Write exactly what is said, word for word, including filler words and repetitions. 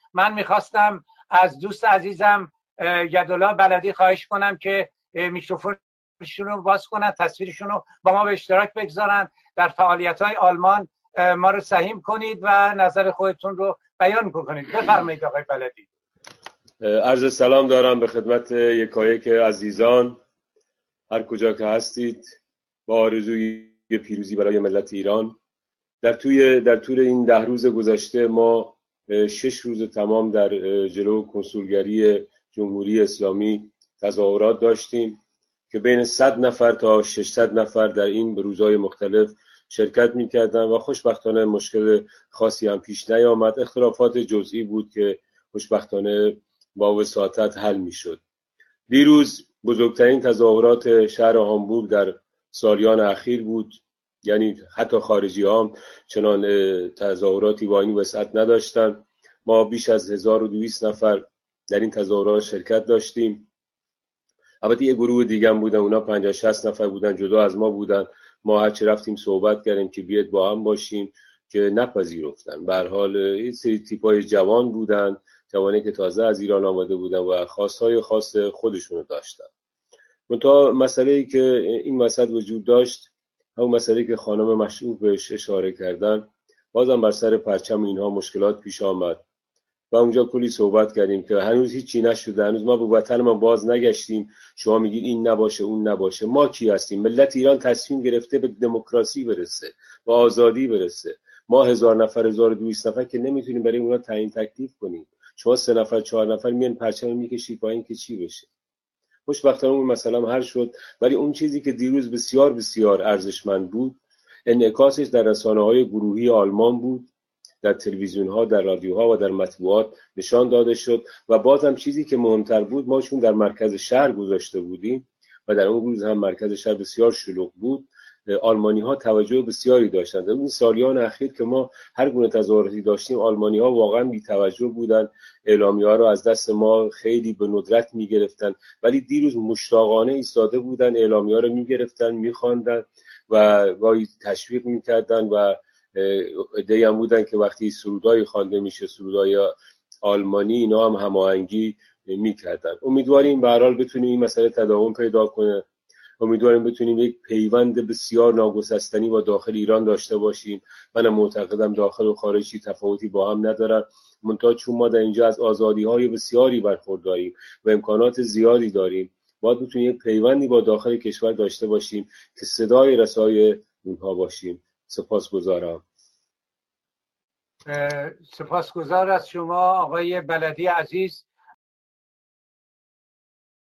من میخواستم از دوست عزیزم یدالله بلدی خواهش کنم که میکروفونشون رو باز کنن، تصویرشون رو با ما به اشتراک بگذارن، در فعالیت‌های آلمان ما رو سهیم کنید و نظر خودتون رو بیان کنید. بفرمایید آقای بلدی. عرض سلام دارم به خدمت یکایک عزیزان هر کجا که هستید، با آرزوی پیروزی برای ملت ایران. در توی در طول این ده روز گذشته ما شش روز تمام در جلو کنسولگری جمهوری اسلامی تظاهرات داشتیم که بین صد نفر تا ششصد نفر در این روزهای مختلف شرکت می‌کردن و خوشبختانه مشکل خاصی هم پیش نیامد. اختلافات جزئی بود که خوشبختانه با وساطت حل می‌شد. دیروز بزرگترین تظاهرات شهر هامبورگ در سالیان اخیر بود، یعنی حتی خارجی ها چنان تظاهراتی با این وسعت نداشتن. ما بیش از هزار و دویست نفر در این تظاهرات شرکت داشتیم. البته یه گروه دیگه هم بودن، اونا پنجاه شصت نفر بودن، جدا از ما بودن. ما هرچی رفتیم صحبت کردیم که بیاد با هم باشیم که نپذیرفتن. به هر حال این سری تیپای جوان بودن، جوانی که تازه از ایران آمده بودن و خواستهای خاص خودشونو داشتن. منتها مسئله‌ای که این مسئله وجود داشت، همون مسئله که خانم مشروق بهش اشاره کردن، بازم بر سر پرچم اینها مشکلات پیش آمد و اونجا کلی صحبت کردیم که هنوز هیچی نشده، هنوز ما به وطن ما باز نگشتیم. شما میگید این نباشه اون نباشه. ما کی هستیم؟ ملت ایران تصمیم گرفته به دموکراسی برسه، به آزادی برسه. ما هزار نفر هزار و دویست نفر که نمیتونیم برای اونا تعیین تکلیف کنیم. شما سه نفر چهار نفر میان پرچم میکشید پایین که چی بشه؟ خوشبختانه اون مسئله حل شد. ولی اون چیزی که دیروز بسیار بسیار ارزشمند بود، انعکاسش در رسانه‌های گروهی آلمان بود، در تلویزیون‌ها، در رادیوها و در مطبوعات نشان داده شد. و بازم چیزی که مهمتر بود، ما چون در مرکز شهر گذاشته بودیم و در اون روز هم مرکز شهر بسیار شلوغ بود، آلمانی‌ها توجه بسیاری داشتند. در این سالیان اخیر که ما هر گونه تظاهراتی داشتیم، آلمانی‌ها واقعا بی‌توجه بودند، اعلامیه‌ها رو از دست ما خیلی به ندرت می‌گرفتن. ولی دیروز مشتاقانه ایستاده بودند، اعلامیه‌ها رو می‌گرفتن، می‌خواندن و وای تشویق می‌کردن و عده‌ای هم بودن که وقتی سرودای خوانده میشه، سرودای آلمانی، اینا هم هماهنگی می‌کردن. امیدواریم به هر حال بتونیم این مسئله تداوم پیدا کنه. امیدواریم بتونیم یک پیوند بسیار ناگسستنی با داخل ایران داشته باشیم. من معتقدم داخل و خارجی تفاوتی با هم ندارن، منتها چون ما در اینجا از آزادی‌های بسیاری برخورداریم و امکانات زیادی داریم، باید بتونیم یک پیوندی با داخل کشور داشته باشیم که صدای رسای اونها باشیم. سپاسگزارم. سپاسگزار از شما آقای بلدی عزیز.